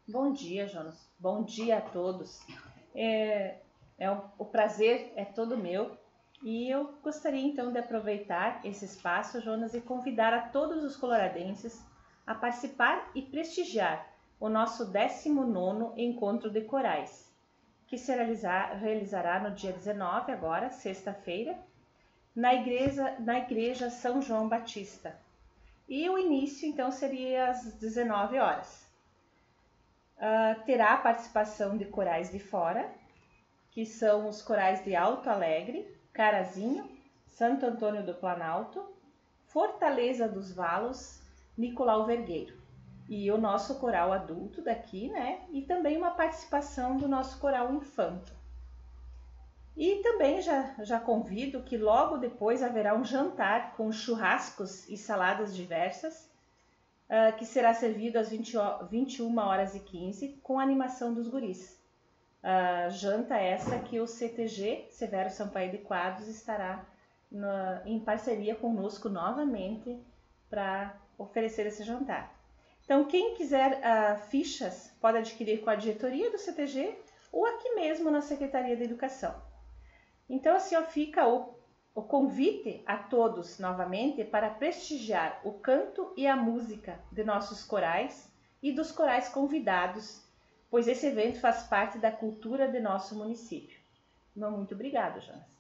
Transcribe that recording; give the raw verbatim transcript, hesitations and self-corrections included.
Bom dia, Jonas. Bom dia a todos. É, é um, o prazer é todo meu e eu gostaria então de aproveitar esse espaço, Jonas, e convidar a todos os coloradenses a participar e prestigiar o nosso décimo nono Encontro de Corais, que se realizar, realizará no dia dezenove, agora, sexta-feira, na igreja, na igreja São João Batista. E o início então seria às dezenove horas. Uh, terá a participação de corais de fora, que são os corais de Alto Alegre, Carazinho, Santo Antônio do Planalto, Fortaleza dos Valos, Nicolau Vergueiro. E o nosso coral adulto daqui, né? E também uma participação do nosso coral infanto. E também já, já convido que logo depois haverá um jantar com churrascos e saladas diversas, Uh, que será servido às vinte, vinte e uma horas e quinze, com a animação dos guris. Uh, janta essa que o C T G, Severo Sampaio de Quadros, estará na, em parceria conosco novamente para oferecer esse jantar. Então, quem quiser uh, fichas, pode adquirir com a diretoria do C T G ou aqui mesmo na Secretaria de Educação. Então, assim, ó, fica o O convite a todos novamente para prestigiar o canto e a música de nossos corais e dos corais convidados, pois esse evento faz parte da cultura de nosso município. Muito obrigada, Jonas.